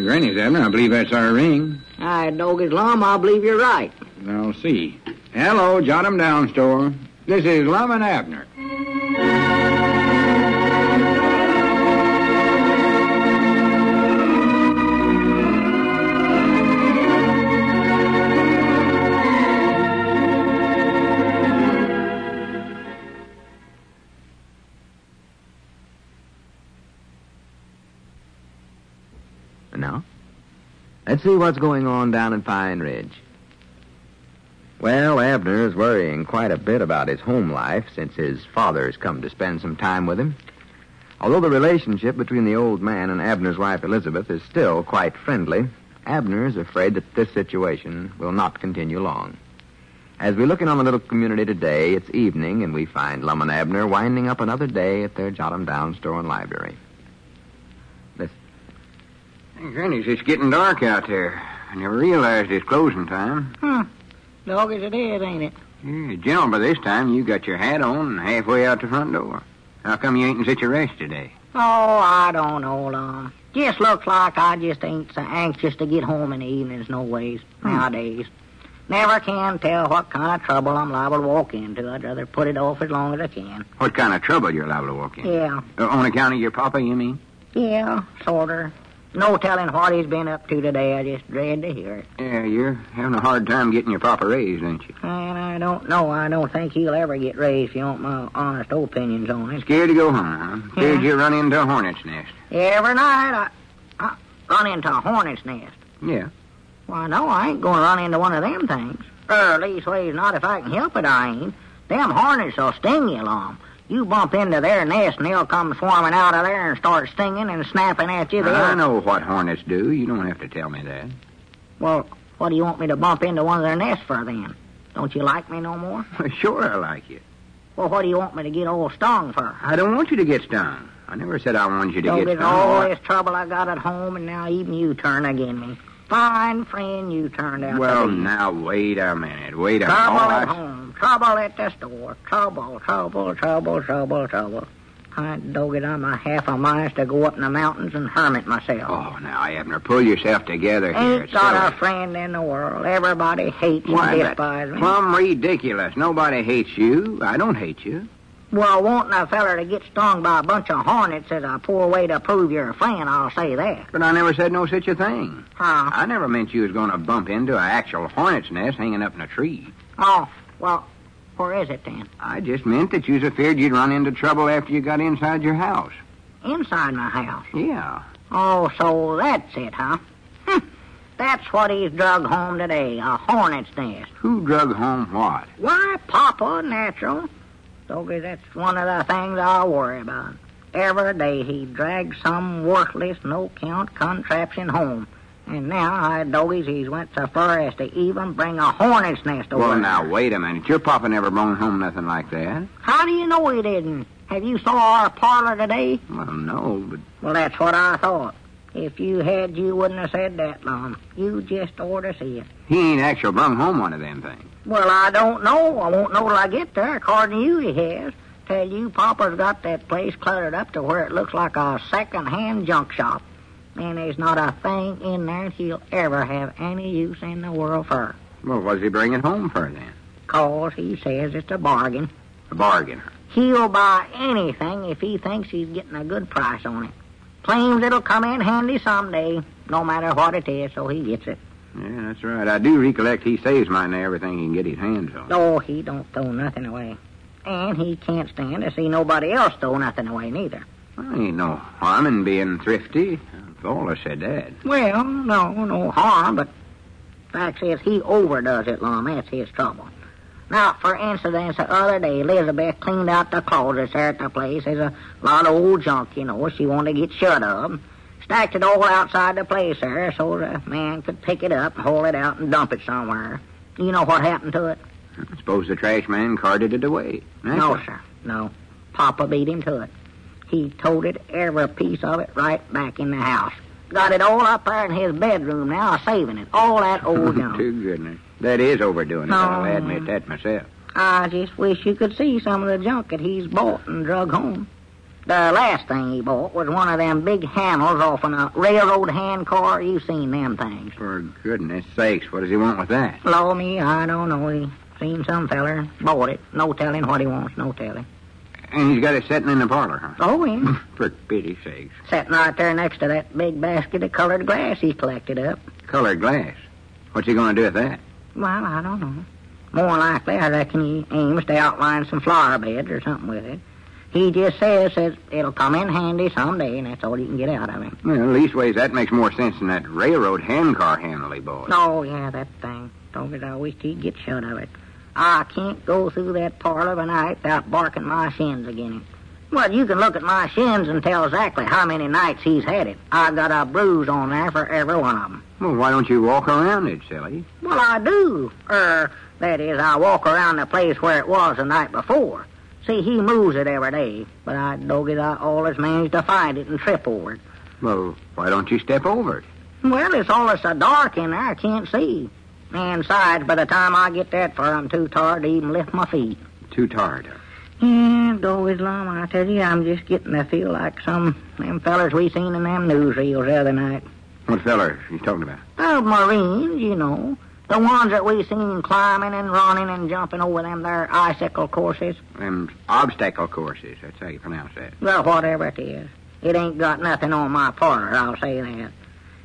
Granny's, Abner. I believe that's our ring. Doggy's Lum, I believe you're right. I'll see. Hello, Jot 'em Down store. This is Lum and Abner. Now, let's see what's going on down in Pine Ridge. Well, Abner is worrying quite a bit about his home life since his father's come to spend some time with him. Although the relationship between the old man and Abner's wife Elizabeth is still quite friendly, Abner is afraid that this situation will not continue long. As we look in on the little community today, it's evening, and we find Lum and Abner winding up another day at their Jot 'em Down store and library. Listen. Hey, Granny, it's getting dark out there. I never realized it's closing time. Doggies it is, ain't it? Yeah, General, by this time you got your hat on and halfway out the front door. How come you ain't in such a rush today? Oh, I don't know, Lum. Just looks like I just ain't so anxious to get home in the evenings no ways nowadays. Never can tell what kind of trouble I'm liable to walk into. I'd rather put it off as long as I can. What kind of trouble you're liable to walk in? Yeah. On account of your papa, you mean? Yeah, sorter. No telling what he's been up to today. I just dread to hear it. Yeah, you're having a hard time getting your papa raised, ain't you? And I don't know. I don't think he'll ever get raised if you want my honest opinions on it. Scared to go home, huh? Scared you run into a hornet's nest. Every night I run into a hornet's nest. Yeah. Why, no, I ain't going to run into one of them things. Or leastways, not if I can help it, I ain't. Them hornets will sting you, Lum. You bump into their nest and they'll come swarming out of there and start stinging and snapping at you. I know what hornets do. You don't have to tell me that. Well, what do you want me to bump into one of their nests for then? Don't you like me no more? Sure I like you. Well, what do you want me to get all stung for? I don't want you to get stung. I never said I wanted you to get stung. All this trouble I got at home, and now even you turn again me. Fine friend you turned out to be. Well, now, wait a minute. Wait a minute. Trouble at home. Trouble at the store. Trouble. Dog it, I'm a half a mile to go up in the mountains and hermit myself. Oh, now, Abner, pull yourself together here. Ain't got a friend in the world. Everybody hates and despises me. Plumb ridiculous. Nobody hates you. I don't hate you. Well, wanting a feller to get stung by a bunch of hornets is a poor way to prove you're a friend, I'll say that. But I never said no such a thing. Huh? I never meant you was going to bump into an actual hornet's nest hanging up in a tree. Oh, well, where is it then? I just meant that you was afraid you'd run into trouble after you got inside your house. Inside my house? Yeah. Oh, so that's it, huh? That's what he's drug home today, a hornet's nest. Who drug home what? Why, Papa, natural. Doggy, that's one of the things I worry about. Every day he drags some worthless, no-count contraption home. And now, doggies, he's went so far as to even bring a hornet's nest over. Well, now, wait a minute. Your papa never brought home nothing like that. How do you know he didn't? Have you saw our parlor today? Well, no, but... Well, that's what I thought. If you had, you wouldn't have said that, Lum. You just ought to see it. He ain't actually brung home one of them things. Well, I don't know. I won't know till I get there. According to you, he has. Tell you, Papa's got that place cluttered up to where it looks like a second-hand junk shop. And there's not a thing in there he'll ever have any use in the world for. Well, what's he bringing home for, then? 'Cause he says it's a bargain. A bargain? He'll buy anything if he thinks he's getting a good price on it. Claims it'll come in handy someday, no matter what it is, so he gets it. Yeah, that's right. I do recollect he saves mine everything he can get his hands on. Oh, he don't throw nothing away. And he can't stand to see nobody else throw nothing away, neither. Well, ain't no harm in being thrifty. I've always said that. Well, no harm, but fact is he overdoes it, Lum. That's his trouble. Now, for instance, the other day, Elizabeth cleaned out the closets there at the place. There's a lot of old junk, she wanted to get shut of. Stacked it all outside the place there so the man could pick it up, haul it out, and dump it somewhere. You know what happened to it? I suppose the trash man carted it away. No, sir. No. Papa beat him to it. He toted every piece of it right back in the house. Got it all up there in his bedroom now, saving it. All that old junk. To goodness. That is overdoing it. I'll admit that myself. I just wish you could see some of the junk that he's bought and drug home. The last thing he bought was one of them big handles off on a railroad hand car. You've seen them things. For goodness sakes, what does he want with that? Blow me, I don't know. He seen some feller, bought it. No telling what he wants, no telling. And he's got it sitting in the parlor, huh? Oh, yeah. For pity's sakes. Sitting right there next to that big basket of colored glass he collected up. Colored glass. What's he going to do with that? Well, I don't know. More likely, I reckon he aims to outline some flower beds or something with it. He just says it'll come in handy someday, and that's all you can get out of him. Well, leastways, that makes more sense than that railroad handcar handle he bought. Oh, yeah, that thing. Dogged, I wished he'd get shut of it. I can't go through that parlor of a night without barking my shins again him. Well, you can look at my shins and tell exactly how many nights he's had it. I've got a bruise on there for every one of them. Well, why don't you walk around it, silly? Well, I do. That is, I walk around the place where it was the night before. See, he moves it every day, but I always manage to find it and trip over it. Well, why don't you step over it? Well, it's all so dark in there, I can't see. And besides, by the time I get that far, I'm too tired to even lift my feet. Too tired? Yeah, Dogged Lum, I tell you, I'm just getting to feel like some them fellers we seen in them newsreels the other night. What fellers you talking about? The Marines, you know. The ones that we seen climbing and running and jumping over them there icicle courses. Them obstacle courses, that's how you pronounce that. Well, whatever it is. It ain't got nothing on my parlor, I'll say that.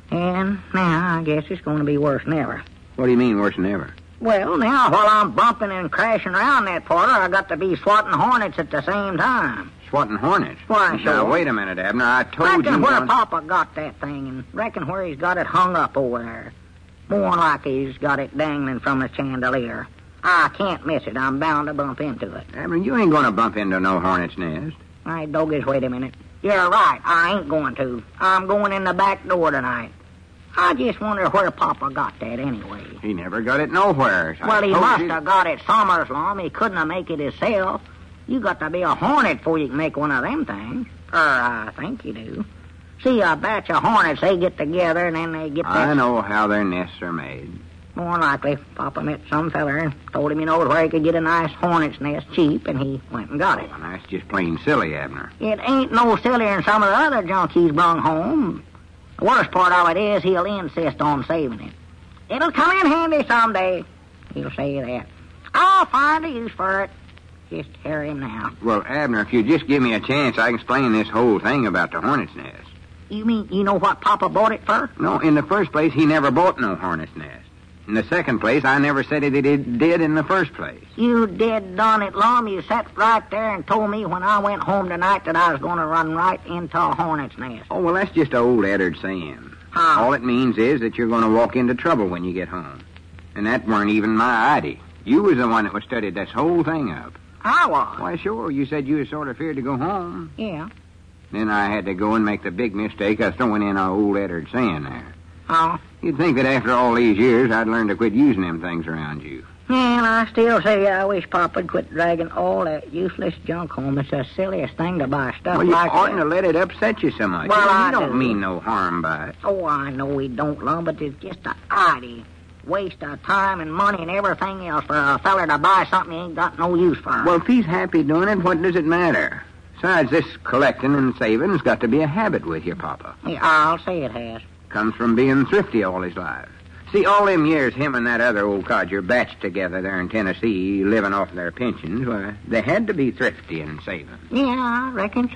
And now I guess it's going to be worse than ever. What do you mean worse than ever? Well, now, while I'm bumping and crashing around that parlor, I got to be swatting hornets at the same time. Swatting hornets? Why, sure. Now, wait a minute, Abner. I told you... Reckon where Papa got that thing, and reckon where he's got it hung up over there. More like he's got it dangling from the chandelier. I can't miss it. I'm bound to bump into it. Abner, you ain't going to bump into no hornet's nest. All right, Doggies, wait a minute. You're right. I ain't going to. I'm going in the back door tonight. I just wonder where Papa got that anyway. He never got it nowhere. Well, he must have got it somewheres, Lum. He couldn't have make it himself. You got to be a hornet before you can make one of them things. I think you do. See, a batch of hornets, they get together and then they get that... I know how their nests are made. More likely, Papa met some feller and told him he knowed where he could get a nice hornet's nest cheap, and he went and got it. Well, that's just plain silly, Abner. It ain't no sillier than some of the other junk he's brung home. The worst part of it is he'll insist on saving it. It'll come in handy someday. He'll say that. I'll find a use for it. Just hear him now. Well, Abner, if you just give me a chance, I can explain this whole thing about the hornet's nest. You mean you know what Papa bought it for? No, in the first place, he never bought no hornet's nest. In the second place, I never said it did in the first place. You did, darn it, Lum. You sat right there and told me when I went home tonight that I was going to run right into a hornet's nest. Oh, well, that's just an old Eddard saying. How? All it means is that you're going to walk into trouble when you get home. And that weren't even my idea. You was the one that was studied this whole thing up. I was? Why, sure. You said you was sort of feared to go home. Yeah. Then I had to go and make the big mistake of throwing in an old Eddard saying there. Oh? You'd think that after all these years, I'd learn to quit using them things around you. And I still say I wish Papa'd quit dragging all that useless junk home. It's the silliest thing to buy stuff Well, you like oughtn't that. to let it upset you so much. Well, I you don't do. mean no harm by it. Oh, I know he don't, Lum, but it's just an idea. Waste of time and money and everything else for a feller to buy something he ain't got no use for. Well, if he's happy doing it, what does it matter? Besides, this collecting and saving's got to be a habit with you, Papa. Yeah, I'll say it has. Comes from being thrifty all his life. See, all them years him and that other old codger batched together there in Tennessee, living off their pensions, why, they had to be thrifty and saving. Yeah, I reckon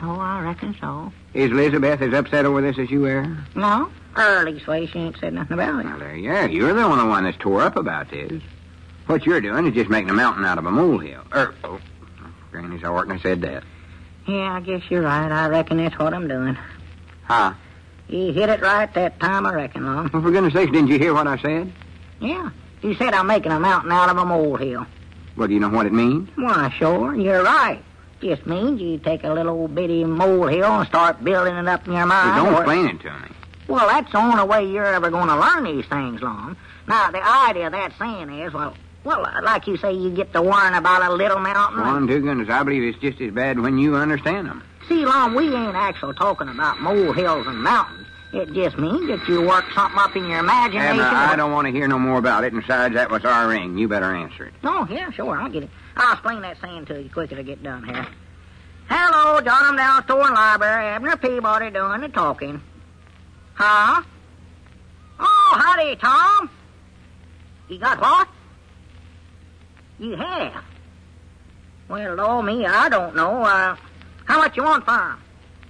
so. Is Elizabeth as upset over this as you are? No? Early's way she ain't said nothing about it. Well, there you are. You're the only one that's tore up about this. What you're doing is just making a mountain out of a molehill. Granny's I oughtn't have said that. Yeah, I guess you're right. I reckon that's what I'm doing. Huh? You hit it right that time, I reckon, Lum. Well, for goodness sakes, didn't you hear what I said? Yeah. You said I'm making a mountain out of a molehill. Well, do you know what it means? Why, sure, you're right. Just means you take a little bitty molehill and start building it up in your mind. Well, don't or- explain it to me. Well, that's the only way you're ever going to learn these things, Lum. Now, the idea of that saying is, well, like you say, you get to worrying about a little mountain. One, to goodness, I believe it's just as bad when you understand them. See, Lum, we ain't actually talking about molehills and mountains. It just means that you work something up in your imagination. Abner, I don't want to hear no more about it, and besides, that was our ring. You better answer it. Oh, yeah, sure, I'll get it. I'll explain that saying to you quick as I get done here. Hello, John, I'm down store and library. Abner Peabody doing the talking. Huh? Oh, howdy, Tom. You got what? You have? Well, Lord me, I don't know. How much you want for 'em?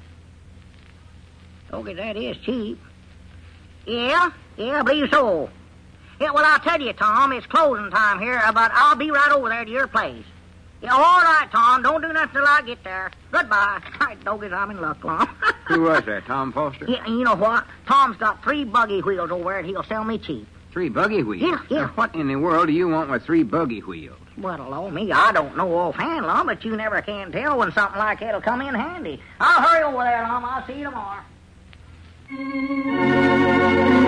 Okay, that is cheap. Yeah, I believe so. Yeah, well, I'll tell you, Tom, it's closing time here, but I'll be right over there to your place. Yeah, all right, Tom. Don't do nothing till I get there. Goodbye. Right, doggies, I'm in luck, Lum. Who was that, Tom Foster? Yeah, and you know what? Tom's got 3 buggy wheels over there, and he'll sell me cheap. 3 buggy wheels? Yeah, What in the world do you want with 3 buggy wheels? Well, Lord me, I don't know offhand, Lum, but you never can tell when something like that'll come in handy. I'll hurry over there, Lum. I'll see you tomorrow.